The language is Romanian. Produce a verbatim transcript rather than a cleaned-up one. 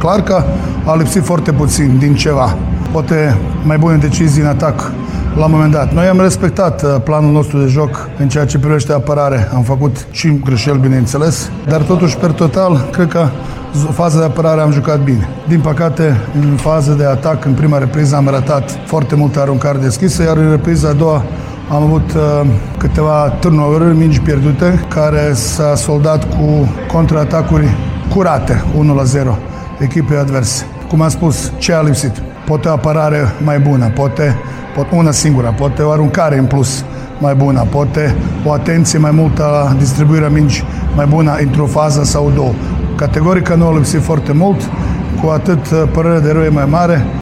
Clar că a lipsit foarte puțin din ceva. Poate mai bune decizii în atac la un moment dat. Noi am respectat planul nostru de joc în ceea ce privește apărare. Am făcut și greșeli, bineînțeles, dar totuși, per total, cred că faza de apărare am jucat bine. Din păcate, în fază de atac, în prima repriză am ratat foarte multe aruncări deschise, iar în repriza a doua am avut uh, câteva turnover-uri, mingi pierdute, care s-a soldat cu contraatacuri curate, unu la zero, echipei adverse. Cum am spus, ce a lipsit? Poate o apărare mai bună, poate, poate una singură, poate o aruncare în plus mai bună, poate o atenție mai multă la distribuirea mingi mai bună într-o fază sau două. Categoric că nu a lipsit foarte mult, cu atât părerea de rău e mai mare.